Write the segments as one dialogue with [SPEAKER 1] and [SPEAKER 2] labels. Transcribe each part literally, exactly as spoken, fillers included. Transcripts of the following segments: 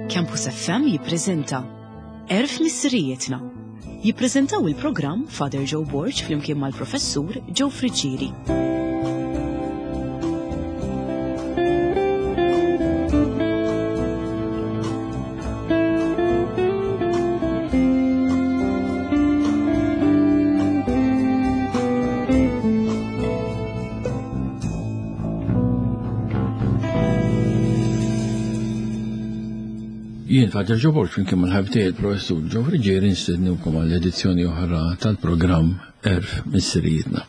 [SPEAKER 1] Campus F M jippreżenta Erf Missirietna. Jippreżentaw il-programm Father Joe Borg flimkien mal-Professur Joe Friġġieri.
[SPEAKER 2] Jien Father Joe Borg flimkien mal-ħabtej il-Professur Joe Friġġieri nistednewkom għall-edizzjoni oħra tal-programm Erf Missirietna.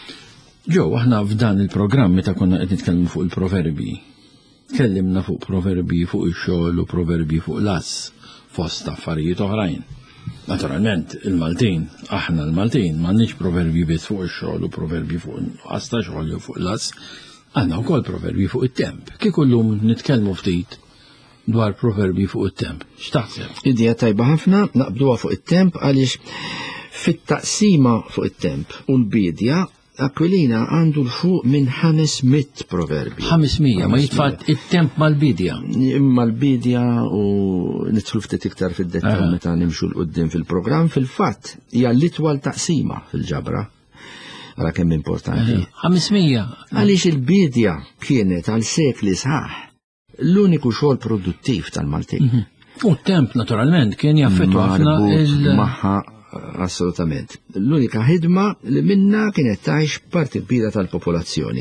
[SPEAKER 2] Joe, aħna f'dan il-programm meta konna qed nitkellmu fuq il-proverbi. Tkellimna fuq proverbi fuq ix-xogħol u proverbi fuq l-ass fost affarijiet oħrajn. Naturalment, il-Maltin, aħna l-Maltin m'għandniex proverbi biss fuq ix-xogħol u proverbi fuq nuqqas ta' xogħol u fuq l-ass, għandna wkoll proverbi fuq it-temp. Kieku llum nitkellmu ftit dwar proverbi fuq it-temp. X'taħseb?
[SPEAKER 3] Idea tajba ħafna naqbduha fuq it-temp għaliex fit-taqsima fuq it-temp u l-bidja Aquilina għandu l-fuq minn ħamesmiyet proverbi.
[SPEAKER 2] ħamesmija, ma jitfat it-temp mal-bidja.
[SPEAKER 3] Mal-bidja u nidħlu ftit iktar fid-dettal meta nimxu l-qudiem fil-programm, fil-fatt hija l-itwal taqsima fil-ġabra. Ara kemm importanti.
[SPEAKER 2] ħamesmija.
[SPEAKER 3] Għaliex il-bidja kienet għal sekli sħaħ l-uniku xogħol produttiv tal-Maltin.
[SPEAKER 2] U t-temp naturalment kien jaffettwa ħafna il-
[SPEAKER 3] magħha assolutament. L-unika ħidma li minna kienet tgħix parti kbira tal-popolazzjoni.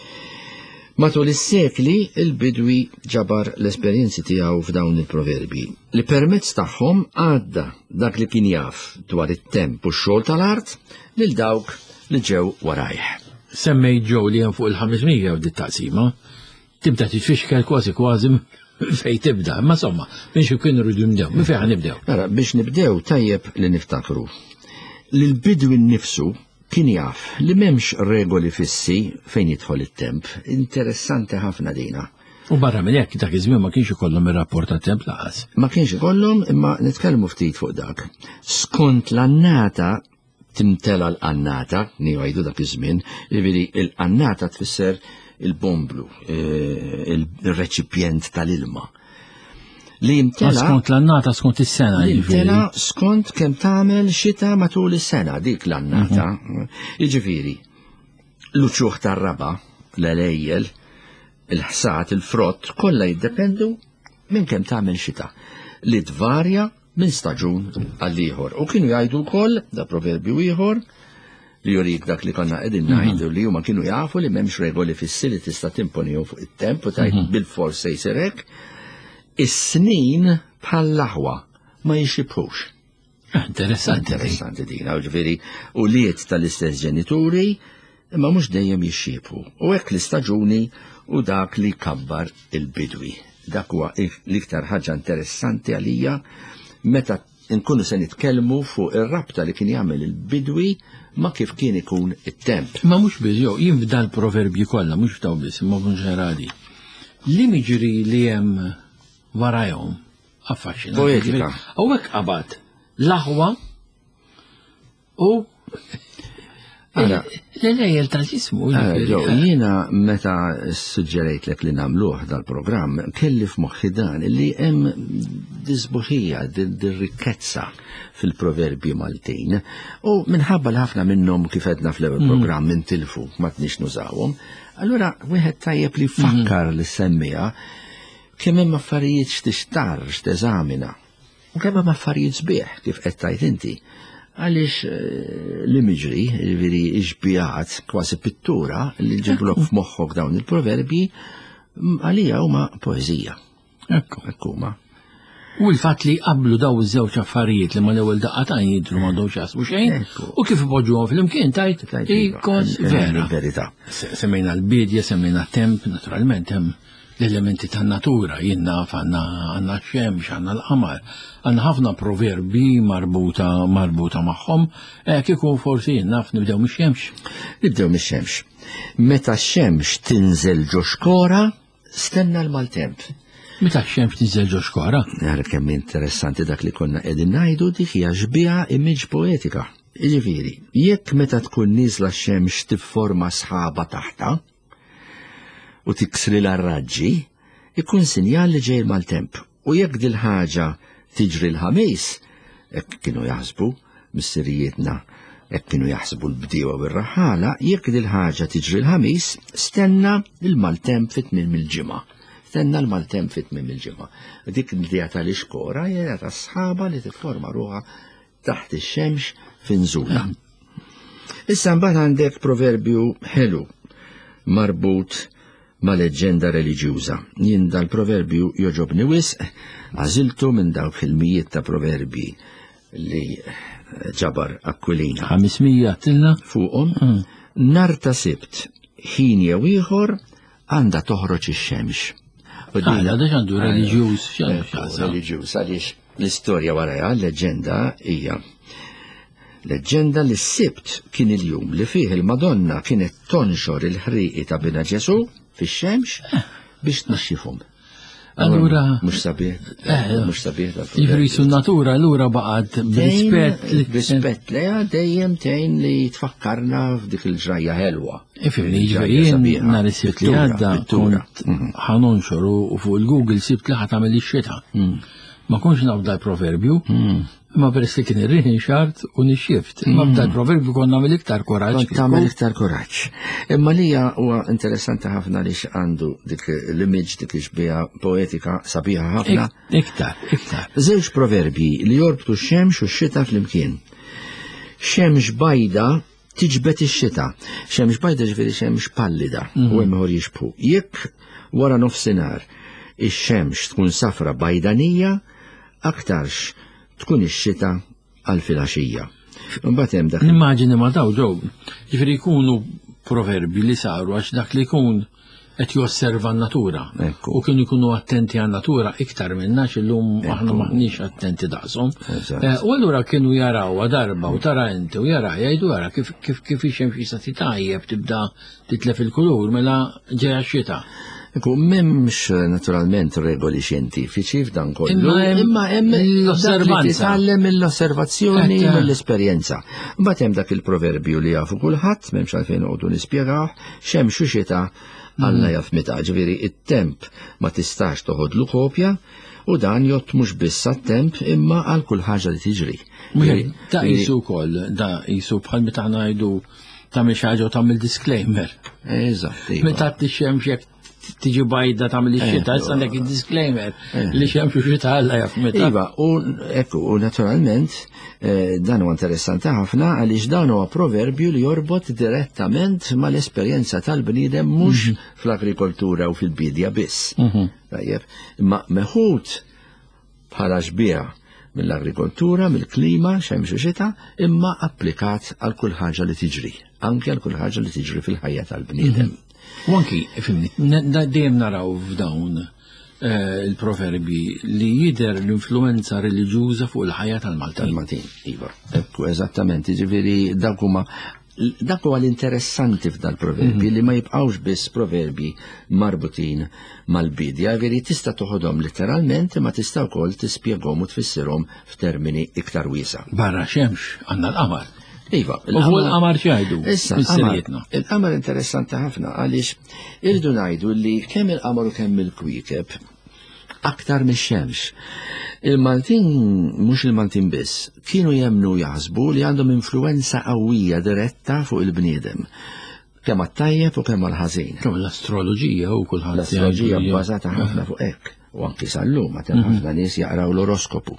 [SPEAKER 3] Matul is-sekli il-bidwi ġabar l-esperjenzi tiegħu f'dawn il-proverbi li permezz tagħhom għadda dak li kien jaf dwar it-temp u x-xogħol tal-art lil dawk li ġew warajh.
[SPEAKER 2] Semmej Joe li hemm fuq il-ħamesmija f'dit taqsima. Tibda titfixkel kważi kważi fej tibda, ma somma, biex ikun rridu nibdew, mi fejn nibdew.
[SPEAKER 3] Ara, biex nibdew tajjeb li niftakru. Li l-bidwi nnifsu kien jaf li m'hemmx regoli fissi fejn jidħol it-temp. Interessanti ħafna dina.
[SPEAKER 2] U barra minn hekk dak iż-żmien ma kienx ikollhom ir-rapport tat-temp laqas.
[SPEAKER 3] Ma kienx ikollhom imma nitkellmu ftit fuq dak. Skont l-annata timtela l-annata, ngħidu dak iż-żmien, jiġifieri l-annata tfisser il-bomblu, il-reċipjent tal-ilma. Li jimtela
[SPEAKER 2] skont l-annata skont is-sena.
[SPEAKER 3] Li jimtela skont kemm tagħmel xita matul is-sena dik l-annata. Jiġifieri, l-uċuħ tar-raba, l-elejjel, il-ħsat, il-frott, kollha jiddependu minn kemm tagħmel xita. Li tvarja minn staġun għal ieħor. U kienu jgħidu wkoll, da proverbju ieħor, li jurik dak li konna qegħdin ngħidu li huma kienu jafu li m'hemmx regoli fissi li tista' timponihom fuq it-temp u tgħid bil-fors se jsir hekk. Is-snin bħall-aħwa ma jixibħux.
[SPEAKER 2] Interessanti.
[SPEAKER 3] Interessanti din, ġifieri u liet tal-istess ġenituri imma mhux dejjem jixxiebħu. U hekk l-istaġuni u dak li kabbar il-bidwi. Dak huwa l-iktar ħaġa interessanti għalija meta nkunu se nitkellmu fuq ir-rabta li kien jagħmel il-bidwi ma kif kien ikun it-temp.
[SPEAKER 2] Ma mhux biss jew jien f'dan proverbji kollha mhux f'daw biss imma ġenerali. Li miġri li hemm warajhom affaxxinanti.
[SPEAKER 3] Poetika.
[SPEAKER 2] Hawnhekk qabad l-aħwa u l-lejjel tal-ġismu.
[SPEAKER 3] Jiena meta suġġerejtlek li nagħmluh dal-programm kelli f'moħħi dan li hemm disbuħija, dir-rikkezza fil-proverbi Maltin u minħabba l-ħafna minnhom kif edna fl-ewwel programm intilfu ma tniex nużawhom. Allura wieħed tajjeb li fakkar li semmija kemm hemm affarijiet x'tixtar x'teżamina u kemm hemm affarijiet sbieħ kif qed tgħid inti. Għaliex l-imaġri, jiġifieri iġbijat kważi pittura li ġiblok f'moħħok dawn il-proverbi għalija huma poeżija.
[SPEAKER 2] Ekku.
[SPEAKER 3] Ekku huma.
[SPEAKER 2] U l-fatt li qablu daw iż-żewġ affarijiet li ma l-ewwel daqqatajn jidhru m'għandhomx jasbu xejn u kif ipoġġuhom flimkien tajt ikon vera.
[SPEAKER 3] Verità.
[SPEAKER 2] Semmejna l-bidja, semmejna temp, naturalment hemm l-elementi tan-natura, jien naf għandna x-xemx, għandna l-qamar, għandna ħafna proverbi marbuta marbuta magħhom, kieku forsi jien naf nibdew mix-xemx.
[SPEAKER 3] Nibdew mix-xemx. Meta x-xemx tinżel ġo xkora, stenna l-maltemp.
[SPEAKER 2] Meta x-xemx tinżel ġo xkora?
[SPEAKER 3] Nara kemm interessanti dak li konna qegħdin ngħidu dik hija ġbija image poetika. Jiġifieri, jekk meta tkun nieżla x-xemx tifforma sħaba taħta u tiksri l-arraġġi, ikun sinjal li ġej mal-temp. U jekk dil-ħaġa tiġri l-ħamis, hekk kienu jaħsbu missirijietna, hekk kienu jaħsbu l-bdiewa u r-raħala, jekk dil-ħaġa tiġri l-ħamis, stenna il-maltemp fit-tmiem il-ġimgħa. Stenna l-maltemp fit-tmiem il-ġimgħa. Dik l-idea tal-ixkora hija ta' sħaba li tifforma ruha taħt ix-xemx finżula. Issa mbagħad għandek proverbju ħelu marbut ma' leġġenda reliġjuża. Jien dal-proverbju joġobni wisq, għażiltu minn dawk il-mijiet ta' proverbi li ġabar Aquilina.
[SPEAKER 2] ħamismija tilna
[SPEAKER 3] Fuqhom, nar ta' sibt, ħin jew ieħor għandha toħroġ ix-xemx.
[SPEAKER 2] Għala, da għandu reliġjuż,
[SPEAKER 3] reliġjuż, għaliex l-istorja warajha, l-leġenda hija. Leġenda li s-sibt kien il-jum li fih il-Madonna kienet tonxor il-ħriqi ta' Bina Ġesu fix-xemx biex tnaxxifhom.
[SPEAKER 2] Allura.
[SPEAKER 3] Mhux sabiħ, mhux sabiħ.
[SPEAKER 2] Jifri su natura allura baqgħet b'rispett li
[SPEAKER 3] rispett leha dejjem tgħin li tfakkarna f'dik il-ġrajja ħelwa.
[SPEAKER 2] Ifri jien nhar is-sibt li għadda kont ħanonxoru u fuq il-Google sibt li ħadd tagħmel ix-xita. Ma konx nafda l-proverbju, ma peress li kien irriħin xart u nixxift. Ma bda l-proverbju kon nagħmel iktar koraġġ.
[SPEAKER 3] Kont tagħmel iktar koraġġ. Imma lija huwa interessanti ħafna li għandu dik l-image dik ixbiha poetika sabiħa ħafna.
[SPEAKER 2] Iktar, iktar.
[SPEAKER 3] Żewġ proverbi li jorbtu x-xemx u x-xita flimkien. Xemx bajda tiġbed ix-xita. Xemx bajda ġifieri xemx pallida u hemm ieħor jixbħu. Jekk wara nofsinhar ix-xemx tkun safra bajdanija, aktarx tkun ix-xita għal filgħaxija. Imbagħad hemm dak.
[SPEAKER 2] Nimmaġini ma daw ġew, jiġifieri jkunu proverbi li saru għax dak li jkun qed josserva n-natura. U kienu jkunu attenti għan-natura iktar minna x'illum aħna maħniex attenti daqshom. U allura kienu jarawha darba u tara inti u jara jgħidu jara kif kif kif ix-xemx jista' titgħajjeb tibda titlef il-kulur mela ġejja x-xita.
[SPEAKER 3] M'hemmx naturalment regoli xjentifiċi f'dan kollu,
[SPEAKER 2] imma hemm l-osservanza.
[SPEAKER 3] Titgħallem mill-osservazzjoni mill-esperjenza. Mbagħad hemm dak il-proverbju li jafu kulħadd, m'hemmx għalfejn noqogħdu nispjegawh, xemx u xita Alla jaf meta, ġifieri it-temp ma tistax toħodlu kopja u dan jott mhux biss għat-temp imma għal kull ħaġa li tiġri.
[SPEAKER 2] Da qisu wkoll, da qisu bħal meta ngħidu tagħmel xi ħaġa u tagħmel disclaimer.
[SPEAKER 3] Eżatt.
[SPEAKER 2] Meta tixxemx jekk tiġi bajda tagħmel ix-xita, issa għandek id-disclaimer li xemx u xita Alla jaf meta.
[SPEAKER 3] Iva, u ekku, u naturalment dan huwa interessanti ħafna għaliex dan huwa proverbju li jorbot direttament mal-esperjenza tal-bniedem mhux fl-agrikoltura u fil-bidja biss. Tajjeb, imma meħud bħala xbieħ mill-agrikoltura, mill-klima, xemx u xita, imma applikat għal kull ħaġa li tiġri, anke għal kull ħaġa li tiġri fil-ħajja tal-bniedem.
[SPEAKER 2] U anki, fimni, dejjem naraw f'dawn il-proverbi li jidher l-influenza reliġjuża fuq il-ħajja tal-Maltin.
[SPEAKER 3] Tal-Maltin, iva. Ekku, eżattament, ġifieri dak huma dak huwa l-interessanti f'dal-proverbi li ma jibqgħux biss proverbi marbutin mal-bidja, veri tista' toħodhom letteralment imma tista' wkoll tispjegahom u tfissirhom f'termini iktar wiesa'.
[SPEAKER 2] Barra xemx għandna l-qamar.
[SPEAKER 3] Iva,
[SPEAKER 2] l-qamar xajdu.
[SPEAKER 3] Issa, il-qamar interessanti ħafna għaliex irdu ngħidu li kemm il-qamar u kemm il-kwikeb aktar mix-xemx. Il-Maltin, mhux il-Maltin biss, kienu jemnu jaħsbu li għandhom influenza qawwija diretta fuq il-bniedem. Kemm għat-tajjeb u kemm għal-ħażin.
[SPEAKER 2] Kemm l-astroloġija u kulħadd.
[SPEAKER 3] L-astroloġija bbażata ħafna fuq hekk. U anki sal-lum għatem ħafna nies jaqraw l-oroskopu.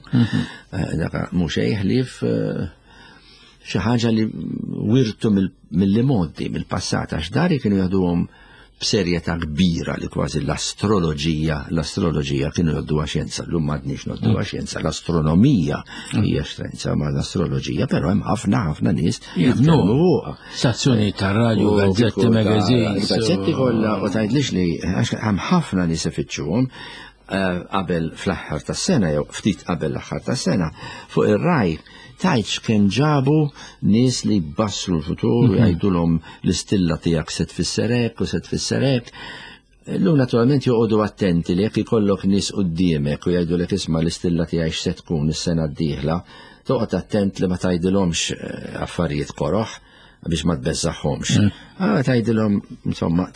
[SPEAKER 3] Dak mhux ħlief xi ħaġa li wirtu mill-modi, mill-passat, għax dari kienu jagħduhom b'serjetà kbira li kważi l-astroloġija, l-astroloġija kienu jodduha xjenza, llum m'għadniex nodduha xjenza, l-astronomija hija xjenza ma l-astroloġija, però hemm ħafna ħafna nies jitkellmu fuqha.
[SPEAKER 2] Stazzjoni ta' radju, gazzetti, magazzini.
[SPEAKER 3] Gazzetti kollha u tgħidlix li għax hemm ħafna nies ifittxuhom qabel fl-aħħar tas-sena jew ftit qabel l-aħħar tas-sena fuq ir-raj tajċ kien ġabu nies li bassru l-futur u jgħidulhom l-istilla tiegħek se tfisserek u se tfisserek. Llum naturalment joqogħdu attenti li jekk ikollok nies quddiemek u jgħidulek isma' l-istilla tiegħek se tkun is-sena d-dieħla, toqgħod attent li ma tgħidilhomx affarijiet koroħ biex ma tbeżżaħħomx. Ah, tgħidilhom insomma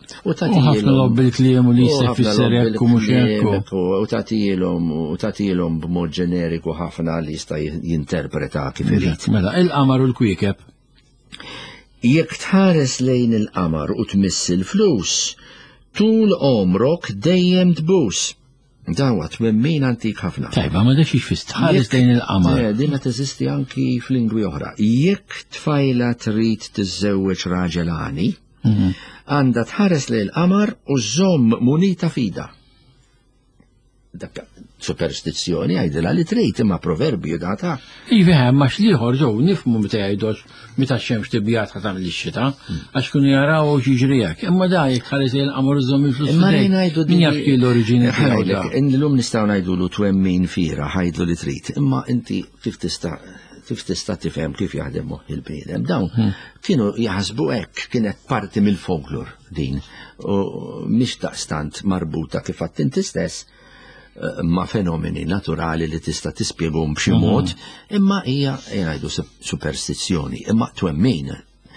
[SPEAKER 3] U
[SPEAKER 2] ħafna lob bil-kliem u li jista' jfisser hekk u mhux hekk.
[SPEAKER 3] U tagħtilhom u tagħtilhom b'mod ġeneriku ħafna li jista' jinterpreta kif irid.
[SPEAKER 2] Mela, il-qamar u l-kwiekeb.
[SPEAKER 3] Jekk tħares lejn il-qamar u tmiss il-flus, tul omrok dejjem tbus. Dawa twemmin antik ħafna.
[SPEAKER 2] Tajba, ma dax jixfis tħares lejn il-qamar.
[SPEAKER 3] Dina teżisti anki fl-lingwi oħra. Jekk tfajla trid tiżżewweġ raġelani, għandha tħares lejn il-qamar u żomm munita fida. Dak superstizzjoni għajdilha li trid imma proverbju data.
[SPEAKER 2] Ivi ma xliħor ġew nifhmu meta jgħidux meta x-xemx tibjat ħatam lix-xita, għax kienu jaraw ġiġri hekk. Imma da jekk ħares lejn il-qamar u żomm il-flus.
[SPEAKER 3] Imma ngħidu
[SPEAKER 2] min jaf kien l-oriġini
[SPEAKER 3] tiegħu. Illum nistgħu ngħidulu twemmin fira ħajdlu li trid, imma inti kif tista' kif tista' tifhem kif jaħdem moħħ il-bniedem. Dawn kienu jaħsbu hekk, kienet parti mill-folklor din u mhix daqstant marbuta kif għadt inti stess ma' fenomeni naturali li tista' tispjegahom b'xi mod, imma hija ngħidu superstizzjoni, imma twemmin.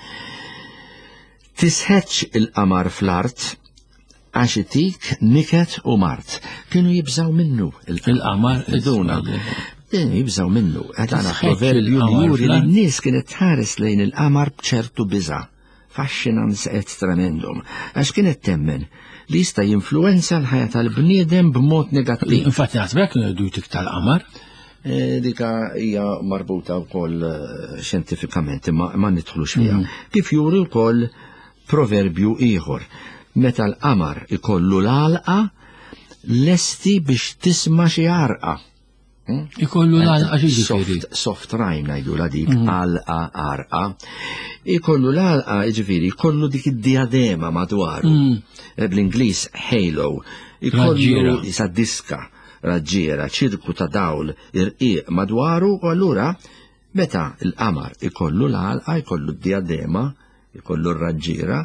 [SPEAKER 3] Tisħeċ il-qamar fl-art għax itik niket u mart. Kienu jibżaw minnu
[SPEAKER 2] il-qamar
[SPEAKER 3] iduna. Kienu jibżaw minnu. Għadana proverbju li juri li n-nies kienet tħares lejn il-qamar b'ċertu biża'. Fascinans et tremendum. Għax kienet temmen li jista' jinfluenza l-ħajja tal-bniedem b'mod negattiv.
[SPEAKER 2] Infatti naħsbek dujtik tal-qamar?
[SPEAKER 3] Dika hija marbuta wkoll xjentifikament imma ma nidħlux fiha. Kif juri wkoll proverbju ieħor. Meta l-qamar ikollu l-għalqa lesti biex tisma' xi għarqa.
[SPEAKER 2] Ikollu l-għalqa ġiġifieri.
[SPEAKER 3] Soft rhyme ngħidu la dik għalqa għarqa. Ikollu l-għalqa ġifieri, ikollu dik id-diadema madwaru. Bl-Ingliż halo. Ikollu isa diska raġġiera, ċirku ta' dawl irqiq madwaru u allura meta l-qamar ikollu l-għalqa, ikollu d-diadema, ikollu r-raġġiera,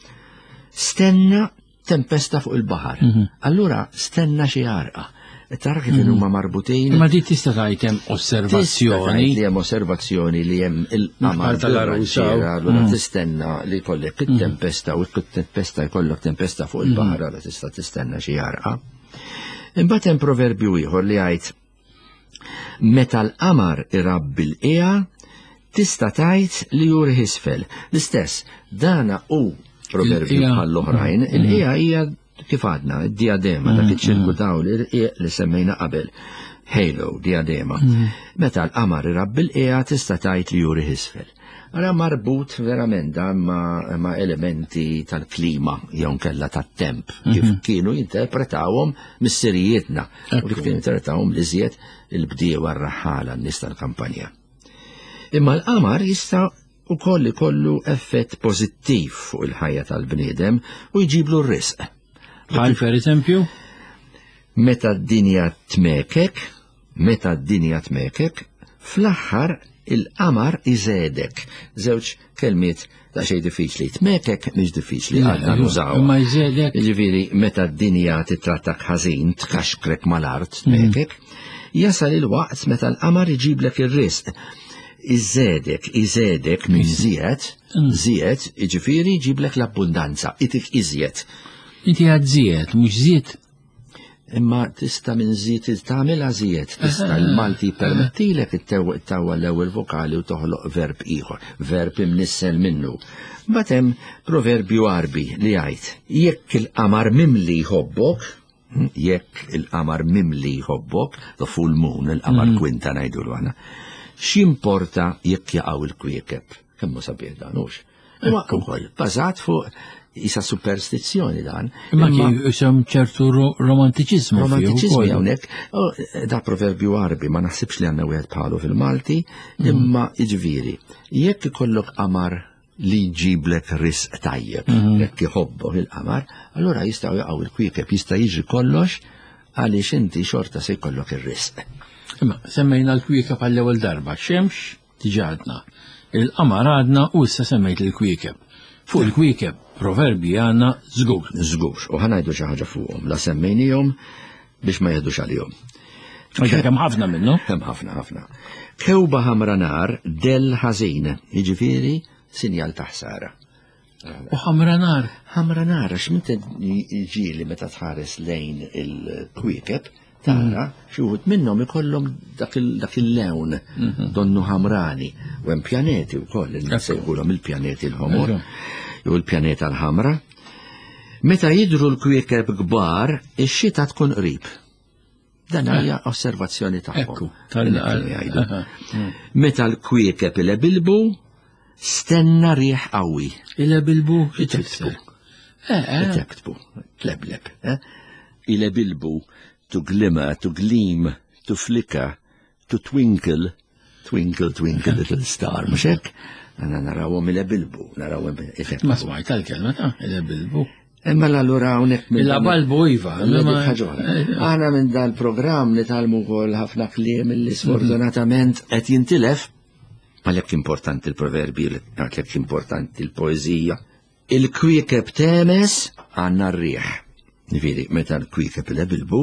[SPEAKER 3] stenna tempesta fuq il-baħar. Allura stenna xi għarqa. Tara kif huma marbutin.
[SPEAKER 2] Ma di tista' tgħid hemm osservazzjoni.
[SPEAKER 3] Li hemm osservazzjoni li hemm il-qamar tal-arruġġiera, allura tistenna li jkollek it-tempesta u t-tempesta jkollok tempesta fuq il-baħar, allura tista' tistenna xi għarqa. Imbagħad hemm proverbju ieħor li jgħid meta l-qamar irabbi l-qiegħa tista' tgħid li juri isfel. L-istess dana hu proverbju bħall-oħrajn, il-qiegħa hija kif għadna, id-diadema, dak iċ-ċirku dawl irqiq li semmejna qabel. Halo, diadema. Meta l-qamar irabbi l-qiegħa tista' tgħid li juri isfel. Ara marbut verament ma' elementi tal-klima jew kella tat-temp kif kienu jinterpretawhom mis-sirijietna u kif kienu jinterpretawhom li żjed il-bdiewa r-raħħala n-nies tal-kampanja. Imma l-qamar jista' ukoll ikollu effett pożittiv fuq il-ħajja tal-bniedem u jġiblu r-risq.
[SPEAKER 2] Bħal per eżempju?
[SPEAKER 3] Meta d-dinja tmekek, meta d-dinja tmekek, fl-aħħar il-qamar iżedek. Żewġ kelmiet ta' xejn diffiċli. Tmekek mhix diffiċli għadna nużaw.
[SPEAKER 2] Imma jżedek.
[SPEAKER 3] Jiġifieri meta d-dinja titrattak ħażin tkaxkrek mal-art tmekek, jasal il-waqt meta l-qamar iġiblek ir-risq. Iżedek, iżedek minn żied, żied, jiġifieri jġiblek l-abbundanza, itik iżjed.
[SPEAKER 2] Inti għad żied, mhux żied.
[SPEAKER 3] Imma tista' minn żied tagħmilha żied, tista' l-Malti jippermettilek ittewwa l-ewwel vokali u toħloq verb ieħor, verb imnissel minnu. Mbagħad hemm proverbju Arbi li jgħid jekk il-qamar mimli jħobbok, jekk il-qamar mimli jħobbok, the full moon, il-qamar kwinta ngħidulu aħna, x'importa jekk jaqgħu l-kwiekeb. Kemm hu sabiħ dan hux. Imma wkoll bażat fuq isa superstizzjoni dan.
[SPEAKER 2] Imma jisem ċertu romantiċizmu.
[SPEAKER 3] Romantiċizmu hawnhekk. Da proverbju Arbi ma naħsibx li għandna wieħed bħalu fil-Malti, imma jiġifieri jekk ikollok qamar li jġiblek risq tajjeb, jekk iħobbu il-qamar, allura jistgħu jaqgħu il-kwiekeb, jista' jiġri kollox għaliex inti xorta se jkollok ir-risq.
[SPEAKER 2] Imma semmejna l-kwiekeb għall-ewwel darba, xemx tiġadna. Il-qamar għadna u issa semmejt il-kwiekeb. Fuq il-kwiekeb proverbi għandna żgur.
[SPEAKER 3] Żgur, u ħanajdu xi ħaġa fuqhom, la semmejnihom biex ma jeħdux għalihom.
[SPEAKER 2] Hemm ħafna minnhom?
[SPEAKER 3] Hemm ħafna ħafna. Kewba ħamra nar del ħażin, jiġifieri sinjal ta' ħsara.
[SPEAKER 2] U ħamra nar.
[SPEAKER 3] ħamra nar, għax minta ġili meta tħares lejn il-kwikeb, tara, xuħut minnom ikollhom dak il-lewn donnu ħamrani, u hemm pjaneti wkoll li nsejħulhom il-pjaneti l-ħomor, jew il-pjaneta l-ħamra. Meta jidru l-kwikeb kbar, ix-xita tkun qrib. Dan hija osservazzjoni tagħhom. Meta l-kwikeb ilebilbu, stenna riħ qawwi.
[SPEAKER 2] Ilebilbu
[SPEAKER 3] Itektbu. Itektbu. Lebleb. Ilebilbu. To glimmer, to gleam, to flicker, to twinkle. Twinkle, twinkle, little star. Mux hekk? Għana narawhom ilebilbu. Narawhom itektbu.
[SPEAKER 2] Ma smajt tal-kelma ta' ilebilbu.
[SPEAKER 3] Imma l-allura hawnhekk minn
[SPEAKER 2] il-balbu iva.
[SPEAKER 3] Aħna minn dal-programm nitalmu wkoll ħafna kliem li sfortunatament qed jintilef. Għalhekk importanti l-proverbi, għalhekk importanti l-poezija. Il-kwikeb temes għandna r-riħ. Nifiri, meta l-kwikeb ilebilbu,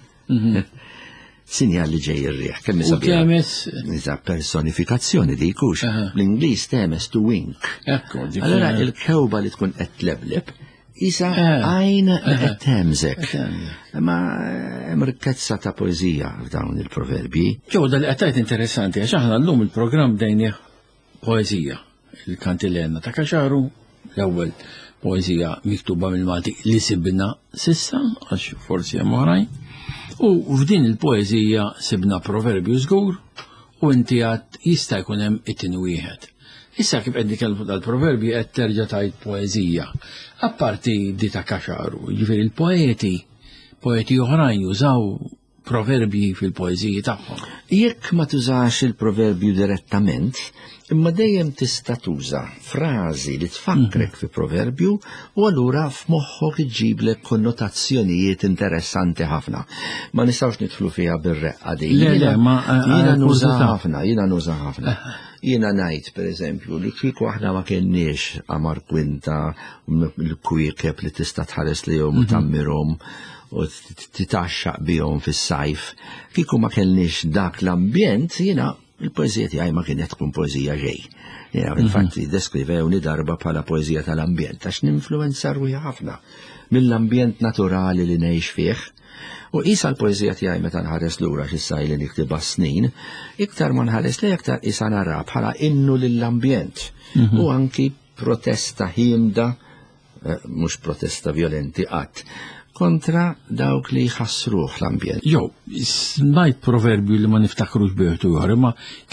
[SPEAKER 3] sinjal li ġej ir-riħ. Kemm
[SPEAKER 2] U temes.
[SPEAKER 3] Nisa personifikazzjoni di jkux. L-Ingliż temes to wink. Allora il-kewba li tkun qed tlebleb isa għajn qed temżek. Ma hemm rikkezza ta' poezija f'dawn il-proverbi.
[SPEAKER 2] Ġew dal qed interessanti għax aħna llum il-programm dejni poezija. Il-kantilenna ta' Kaxaru, l-ewwel poezija miktuba mill-Malti li sibna sissa għax forsi hemm oħrajn. U f'din il-poezija sibna proverbju żgur u inti għad jista' jkun hemm it-tieni wieħed. Issa kif qed nitkellmu dal-proverbi qed terġa' tgħid poeżija. Apparti di ta' Kaxaru, jiġifieri il-poeti, poeti oħrajn jużaw proverbi fil-poeżiji tagħhom.
[SPEAKER 3] Jekk ma tużax il-proverbju direttament, imma dejjem tista' tuża frażi li tfakkrek fi proverbju u allura f'moħħok iġiblek konnotazzjonijiet interessanti ħafna. Ma nistgħux nidħlu fiha bir-reqqa din. Jiena nuża ħafna, jiena nuża ħafna. Jiena ngħid pereżempju li kieku aħna ma kenniex Amar Kwinta, l-kwikeb li tista' tħares lihom u tammirhom u titaxxaq bihom fis-sajf, kieku ma kellniex dak l-ambjent, jiena il-poezija tiegħi ma kienet tkun poezija ġej. Jiena infatti deskrivewni darba bħala poezija tal-ambjent għax ninfluwenza ruħi ħafna mill-ambjent naturali li ngħix fih. U isa l-poezija tiegħi meta nħares lura x'issaj li niktiba snin, iktar ma nħares li iktar isa nara bħala innu lill-ambjent. U anki protesta ħiemda, mhux protesta violenti qatt, kontra dawk li jħassruh l-ambjent.
[SPEAKER 2] Jo, smajt proverbju li ma niftakrux bieħtu jħor, ma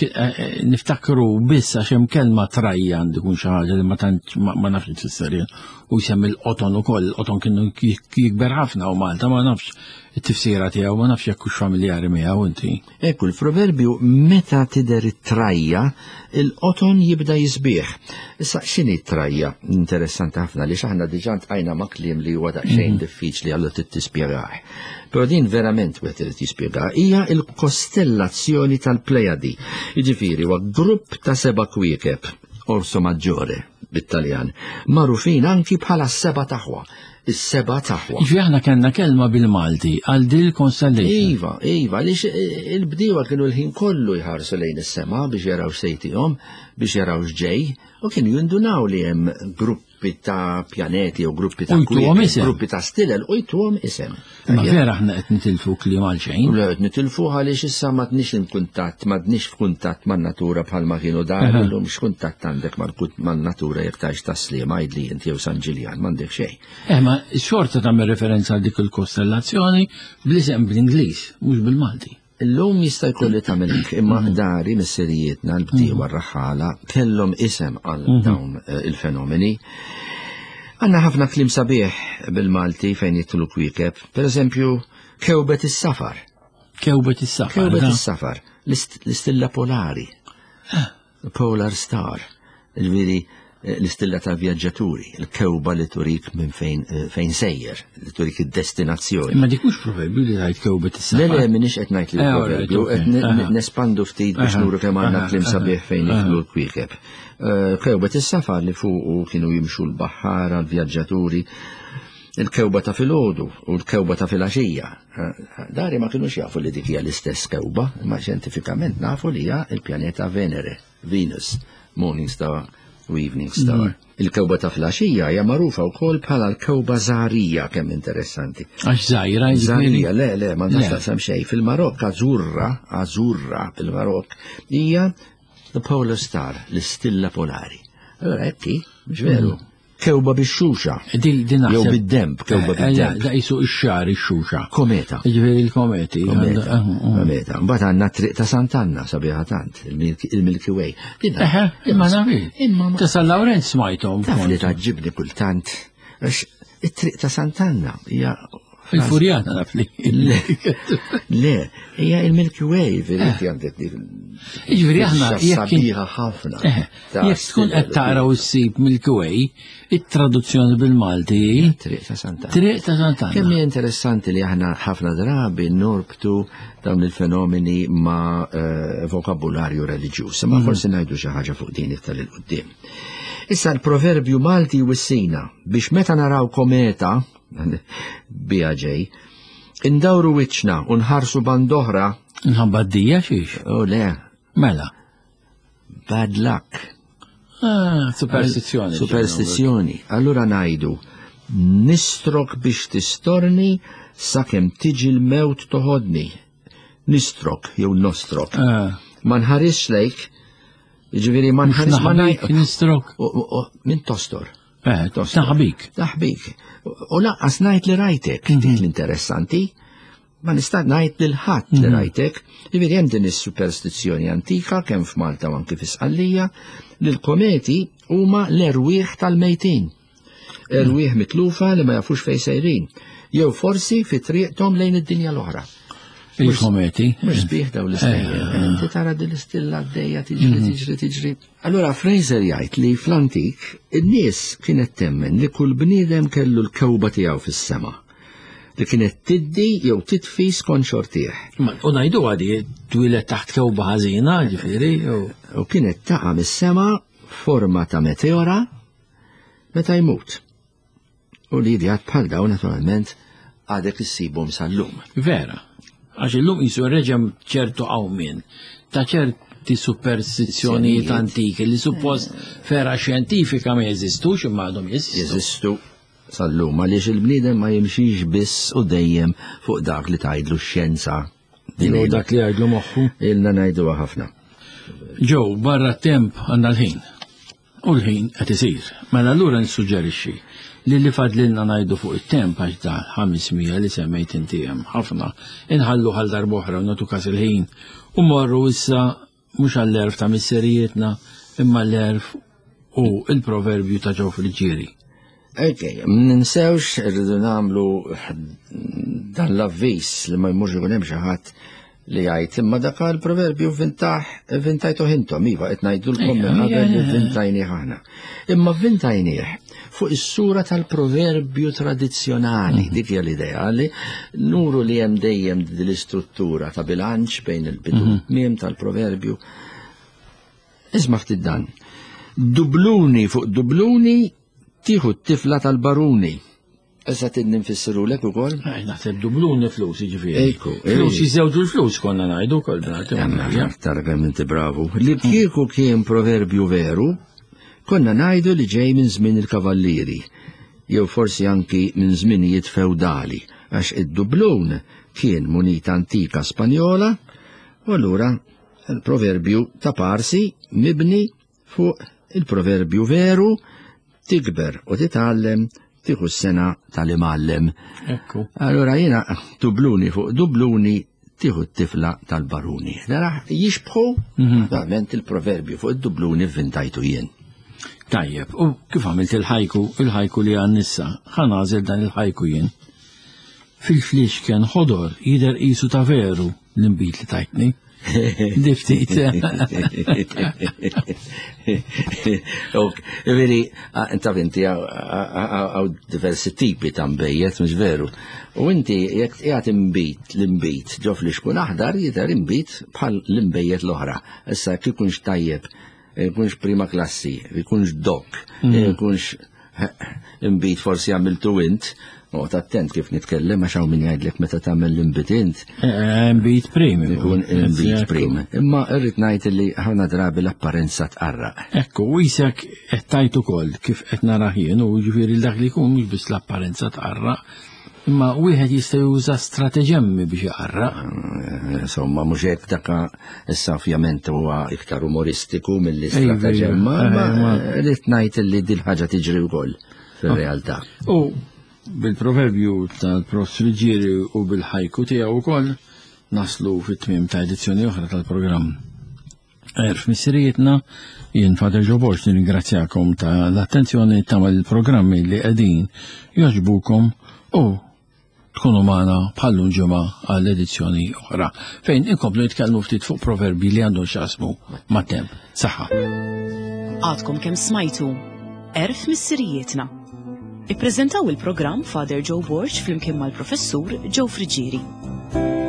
[SPEAKER 2] niftakru biss għax hemm kelma trajja għandikun xi ħaġa li ma tantx ma nafx tfisser u jsemmi l-qoton ukoll, l-qoton kienu jikber ħafna u Malta ma nafx it-tifsira tiegħu ma nafx jekk hux familjari miegħu inti.
[SPEAKER 3] Ekku l-proverbju meta tidher it-trajja, il-qoton jibda jisbieħ. Issa x'inhi t-trajja? Interessanti ħafna li aħna diġà ntqajna ma' kliem li huwa daqsxejn diffiċli għallu tispjegah. Però din verament wieħed irid jispjegah hija l-kostellazzjoni tal-Plejadi. Jiġifieri huwa grupp ta' seba' kwiekeb, Orso Maggiore bit-Taljan, magħrufin anki bħala s-seba' taħwa. Is-seba' taħwa.
[SPEAKER 2] Iġi aħna kellna kelma bil-Malti għal din il-constellation.
[SPEAKER 3] Iva, iva, għaliex il-bdiewa kienu l-ħin kollu jħarsu lejn is-sema biex jaraw sejtihom, biex jaraw x'ġej, u kienu jindunaw li hemm gruppi ta' pjaneti u gruppi ta' gruppi ta' stilel u jtuhom isem.
[SPEAKER 2] Ma vera aħna qed nitilfu kliem għal xejn.
[SPEAKER 3] Le qed nitilfu għaliex issa m'għadniex in-kuntatt, m'għadniex f'kuntatt man-natura bħalma kienu dar illum x'kuntatt għandek man-natura jekk tgħix ta' Sliema jgħidli inti jew San Ġiljan m'għandek xejn.
[SPEAKER 2] Eh ma xorta tagħmel referenza għal dik il-kostellazzjoni bl-isem bl-Ingliż, mhux bil-Malti.
[SPEAKER 3] Illum jista' jkolli tagħmel imma dari misserijietna l-bdiewa r-raħala kellhom isem għal dawn il-fenomeni. Għandna ħafna kliem sabiħ bil-Malti fejn jitlu kwiekeb, pereżempju kewbet is-safar.
[SPEAKER 2] Kewbet is-safar.
[SPEAKER 3] Kewbet is-safar, l-istilla polari. Polar star. Ġifieri l-istilla tal-vjaġġaturi, il-kewba li turik minn fejn fejn sejjer, li turik id-destinazzjoni.
[SPEAKER 2] Ma dikux proverbju li tgħid kewbet is-safar.
[SPEAKER 3] Le le minix qed ngħid li proverbju, qed nespandu ftit biex nuru kemm għandna kliem sabiħ fejn jitlu l-kwiekeb. Kewbet is-safar li fuqu kienu jimxu l-baħħar għal-vjaġġaturi, il-kewba ta' filgħodu u l-kewba ta' filgħaxija. Dari ma kinux jafu li dik hija l-istess kewba, ma xjentifikament nafu li hija l-pjaneta Venere, Venus, Morning Star u Evening Star. Il-kewba ta' flaxija hija magħrufa wkoll bħala l-kewba żgħarija kemm interessanti.
[SPEAKER 2] Għax żgħira
[SPEAKER 3] Żgħarija, le, le, ma nafx taqsam xejn. Fil-Marokk ażurra, ażurra fil-Marokk hija the Polar Star, l-istilla polari. Allora hekk mhux veru. Kewba bix-xuxa. Jew bid-demb, kewba bid-demb.
[SPEAKER 2] Da jisu ix-xar ix-xuxa.
[SPEAKER 3] Kometa.
[SPEAKER 2] Ġifieri il-kometi.
[SPEAKER 3] Kometa. Kometa. Mbagħad għandna triq ta' Sant'Anna sabiħa tant, il-Milky Way.
[SPEAKER 2] Eħe, imma nafi. Ta' San Lawrence smajthom.
[SPEAKER 3] Taf li taġġibni kultant. Għax it-triq ta' Sant'Anna hija
[SPEAKER 2] il-Furjana naf li.
[SPEAKER 3] Le, hija il-Milky Way, veri għandet li.
[SPEAKER 2] Ġifieri aħna
[SPEAKER 3] sabiħa ħafna.
[SPEAKER 2] Jekk tkun qed tara u ssib Milky Way, it-traduzzjoni bil-Malti
[SPEAKER 3] Triq ta' Sant'Anna.
[SPEAKER 2] Triq ta' Sant'Anna.
[SPEAKER 3] Kemm hija interessanti li aħna ħafna drabi norbtu dawn il-fenomeni ma' vokabularju reliġjuż, ma forsi ngħidu xi ħaġa fuq din iktar il qudiem. Issa l-proverbju Malti wissina biex meta naraw kometa bija ġej, indawru wiċċna u nħarsu bandoħra.
[SPEAKER 2] Nħabaddija xiex?
[SPEAKER 3] Oh le.
[SPEAKER 2] Mela.
[SPEAKER 3] Bad luck.
[SPEAKER 2] Ah, superstizzjoni.
[SPEAKER 3] Superstizzjoni. Allura ngħidu nistrok biex tistorni sakemm tiġi l-mewt toħodni. Nistrok jew nostrok. Ma nħares lejk, jiġifieri ma nħares ma ngħid.
[SPEAKER 2] Nistrok.
[SPEAKER 3] Min tostor.
[SPEAKER 2] Eh, taħbik.
[SPEAKER 3] Taħbik. U laqqas ngħid li rajtek, dik l-interessanti. Ma nista' ngħid lil ħadd li rajtek, jiġifieri hemm din is-superstizzjoni antika kemm f'Malta u anke f'Isqallija li l-kometi huma l-erwieħ tal-mejtin. Erwieħ mitlufa li ma jafux fejn sejrin, jew forsi fi triqthom lejn id-dinja l-oħra.
[SPEAKER 2] Il-kometi.
[SPEAKER 3] Mhux sbieħ daw l-istejjer. Inti tara din l-istilla għaddejja tiġri tiġri tiġri. Allura Fraser jgħid li fl-antik in-nies kienet temmen li kull bniedem kellu l-kewba tiegħu fis-sema. Li kienet tiddi jew titfi skont xortieħ.
[SPEAKER 2] U ngħidu għadi twilet taħt kewba ħażina, ġifieri.
[SPEAKER 3] U kienet taqa' mis-sema forma ta' meteora meta jmut. U li jgħid bħal dawn naturalment għadek issibhom sal-lum.
[SPEAKER 2] Vera. Għax illum jisu reġem ċertu għawmin ta' ċerti superstizzjonijiet antiki li suppost fera xjentifika ma jeżistux imma għadhom
[SPEAKER 3] jeżistu sal-lum għaliex il-bniedem ma jimxiex biss u dejjem fuq dak li tgħidlu x-xjenza.
[SPEAKER 2] Dilu dak li għajdlu moħħu.
[SPEAKER 3] Ilna ngħiduha ħafna.
[SPEAKER 2] Ġew barra temp għandna l-ħin. U l-ħin qed isir. Mela allura nissuġġerixxi li li fadlilna ngħidu fuq it-temp għax da ħamismija li semmejt inti hemm ħafna inħallu ħal darb'oħra u nagħtu każ il-ħin u morru issa mhux għall-erf ta' misserijietna imma l-erf u l-proverbju ta' ġew fil-ġieri.
[SPEAKER 3] Okay, ninsewx irridu nagħmlu dan l-avviż li ma jmurx ikun hemm xi ħadd li jgħid imma dak il-proverbju vintaħ vintajtu intom iva qed ngħidulkom minn qabel li vintajnieh aħna. Imma vintajnieh fuq is-sura tal-proverbju tradizzjonali, dik hija l-idea li nuru li hemm dejjem l-istruttura ta' bilanċ bejn il-bidu miem tal-proverbju. Isma' ftit dan. Dubluni fuq dubluni tieħu t-tifla tal-baruni. Issa tidni nfissirulek ukoll?
[SPEAKER 2] Naħseb dubluni flus jiġifieri.
[SPEAKER 3] Ejku.
[SPEAKER 2] Flus jiżewġu l-flus konna ngħidu wkoll.
[SPEAKER 3] Tara inti bravu. Li kieku kien proverbju veru, konna ngħidu li ġej minn żmien il-kavallieri, jew forsi anki minn żminijiet feudali, għax id-dublun kien munita antika Spanjola, u allura il-proverbju ta' Parsi mibni fuq il-proverbju veru tikber u titgħallem tieħu s-sena tal-imgħallem.
[SPEAKER 2] Ekku.
[SPEAKER 3] Allura jiena dubluni fuq dubluni tieħu t-tifla tal-baruni. Dara jixbħu verament il-proverbju fuq id-dubluni vvintajtu jien.
[SPEAKER 2] Tajjeb, u kif għamilt il-ħajku, il-ħajku li għannissa, ħanażel dan il-ħajku jien. Fil-flix kien ħodor jider qisu ta' veru l-imbit li tajtni. Diftit.
[SPEAKER 3] Veri, ta' inti għaw diversi tipi ta' mbejjet, mux veru. U inti jek jgħat imbit l-imbit ġo flix kun aħdar jider imbit bħal l-imbejjet l-oħra. Issa kikunx tajjeb, kikunx prima klassi, kikunx dok, kikunx imbit forsi għamiltu int, U attent kif nitkellem għax hawn min jgħidlek meta tagħmel l-imbitint.
[SPEAKER 2] Imbit prim.
[SPEAKER 3] Ikun imbit prim. Imma irrid ngħid li ħafna drabi l-apparenza tqarraq.
[SPEAKER 2] Ekku, u jisek qed tajt ukoll kif qed naraħ jien u jiġifieri dak li jkun mhux biss l-apparenza tqarraq, imma wieħed jista' juża strateġemmi biex jaqarraq.
[SPEAKER 3] Insomma, mhux hekk dak issa ovvjament huwa iktar umoristiku mill-istrateġemma, imma rrid ngħid li din ħaġa tiġri wkoll fir-realtà.
[SPEAKER 2] U bil-proverbju tal-Prof Friġieri u bil-ħajku tiegħu wkoll naslu fit-tmiem ta' edizzjoni oħra tal-programm Erf Missirietna. Jien Father Joe Borch nirringrazzjakom ta' l-attenzjoni tagħmel il-programmi li qegħdin jogħġbukom u tkunu magħna bħallu ġimgħa għall edizzjoni oħra fejn inkomplu nitkellmu ftit fuq proverbi li għandhom x'jaqsmu mat-temp. Saħħa.
[SPEAKER 1] Għadkom kemm smajtu Erf Missirietna. Ippreżentaw il-programm Father Joe Borch flimkien mal-Professur Joe Friġieri.